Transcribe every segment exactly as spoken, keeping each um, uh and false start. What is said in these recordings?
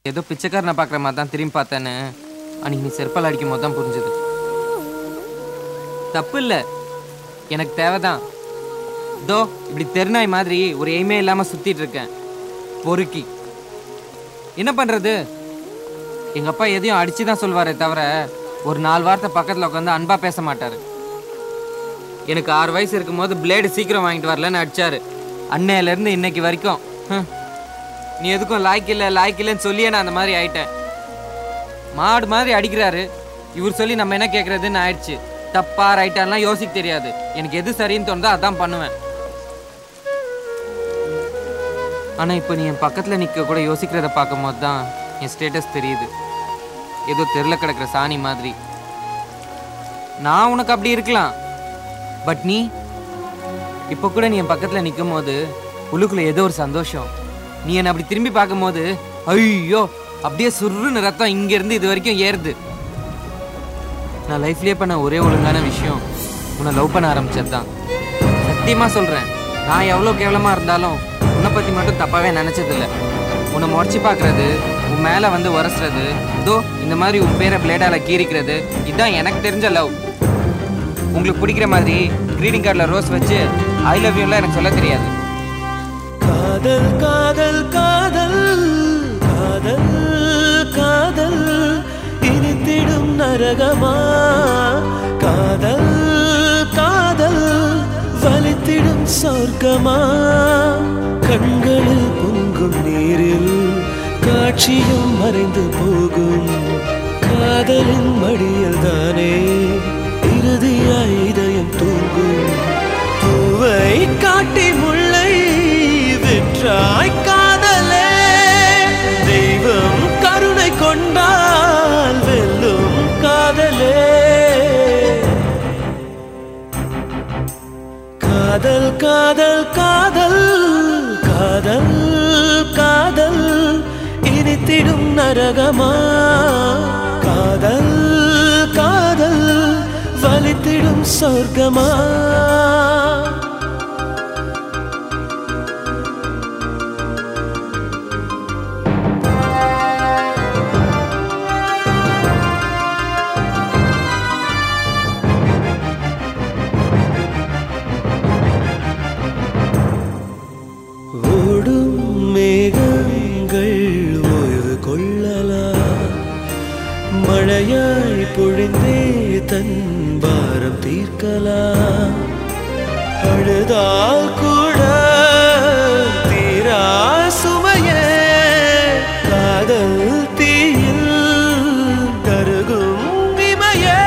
ஏதோ பிச்சைக்காரனை பார்க்குற மாதிரி தான் திரும்பி பார்த்தேன்னு அன்னைக்கு நீ செருப்பால் அடிக்கும் போது தான் புரிஞ்சுது. தப்பு இல்லை, எனக்கு தேவைதான். இதோ இப்படி தெருநாய் மாதிரி ஒரு எய்மே இல்லாமல் சுற்றிட்டு இருக்கேன் பொறுக்கி. என்ன பண்ணுறது? எங்கள் அப்பா எதையும் அடித்து தான் சொல்வாரே தவிர ஒரு நாலு வாரத்தை பக்கத்தில் உட்காந்து அன்பாக பேச மாட்டார். எனக்கு ஆறு வயசு இருக்கும்போது பிளேடு சீக்கிரம் வாங்கிட்டு வரலன்னு அடித்தார். அன்னையிலேருந்து இன்னைக்கு வரைக்கும் நீ எதுக்கும் லாய்க்கு இல்லை லாய்க்கு இல்லைன்னு சொல்லியே நான் அந்த மாதிரி ஆயிட்டேன். மாடு மாதிரி அடிக்கிறாரு, இவர் சொல்லி நம்ம என்ன கேட்குறதுன்னு ஆயிடுச்சு. தப்பா ரைட்டாலாம் யோசிக்க தெரியாது. எனக்கு எது சரின்னு தோணுதோ அதான் பண்ணுவேன். ஆனால் இப்போ நீ என் பக்கத்தில் நிற்க கூட யோசிக்கிறத பார்க்கும் போது தான் என் ஸ்டேட்டஸ் தெரியுது. ஏதோ தெருல கிடக்கிற சாணி மாதிரி. நான் உனக்கு அப்படி இருக்கலாம், பட் நீ இப்போ கூட நீ என் பக்கத்தில் நிற்கும் போது உள்ளுக்குள்ள ஏதோ ஒரு சந்தோஷம். நீ என்னை அப்படி திரும்பி பார்க்கும் போது ஐயோ அப்படியே சுருன்னு ரத்தம் இங்கேருந்து இது வரைக்கும் ஏறுது. நான் லைஃப்லேயே பண்ண ஒரே ஒழுங்கான விஷயம் உன்னை லவ் பண்ண ஆரம்பிச்சது தான். சத்தியமாக சொல்கிறேன், நான் எவ்வளோ கேவலமாக இருந்தாலும் உன்னை பற்றி மட்டும் தப்பாகவே நினச்சதில்லை. உன்னை முறைச்சி பார்க்குறது, உன் மேலே வந்து உரசுறது, இதோ இந்த மாதிரி உன் பேரை பிளேடால் கீறிக்கிறது, இதுதான் எனக்கு தெரிஞ்ச லவ். உங்களுக்கு பிடிக்கிற மாதிரி கிரீட்டிங் கார்டில் ரோஸ் வச்சு ஐ லவ் யூலாம் எனக்கு சொல்ல தெரியாது. காதல் காதல் காதல் காதல் காதல் இனித்திடும் நரகமா, காதல் காதல் வலித்திடும் சொர்க்கமா, கண்களில் பொங்கும் நீரில் காட்சியும் மறைந்து போகும், காதலின் மடியில் தானே இறுதியாய் இதயம் தூங்கும், பூவை காட்டி முல்லை விற்றாய் காதலே, தெய்வம் கருணை கொண்டால் வெல்லும் காதலே, காதல் காதல் காதல் காதல் காதல் இனித்திடும் நரகமா, காதல் காதல் வலித்திடும் சொர்க்கமா. ஓடும் மேகங்கள் ஓய்வு கொள்ளலாம், மழையாய் பொழிந்தே தன் பாரம் தீர்க்கலாம், அழுதால் கூட தீரா சுமையே காதல் தீயில் கருகும் இமையே,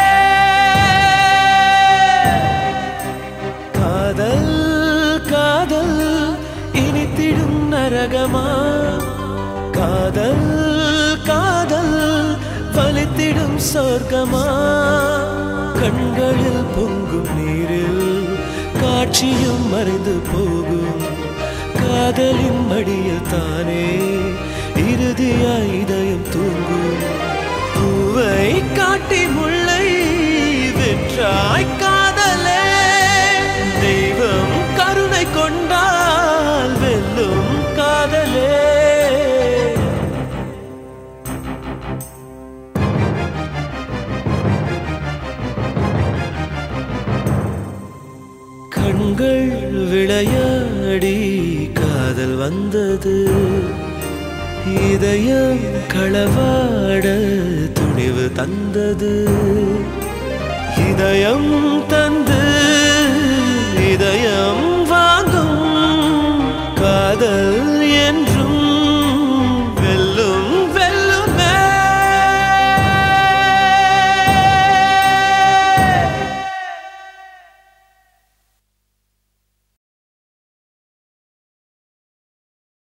காதல் காதல் இனித்திடும் நரகமா, காதல் காதல் வலித்திடும் சொர்க்கமா, கண்களில் பொங்கும் நீரில் காட்சியும் மறைந்து போகும், காதலின் மடியில் தானே இறுதியாய் இதயம் தூங்கும், பூவை காட்டி முல்லை விற்றாய் காதலே, தெய்வம் கருணை கொண்டால் வெல்லும் காதலே. கண்கள் விளையாடி காதல் வந்தது, இதயம் களவாட துணிவு தந்தது, இதயம் தந்து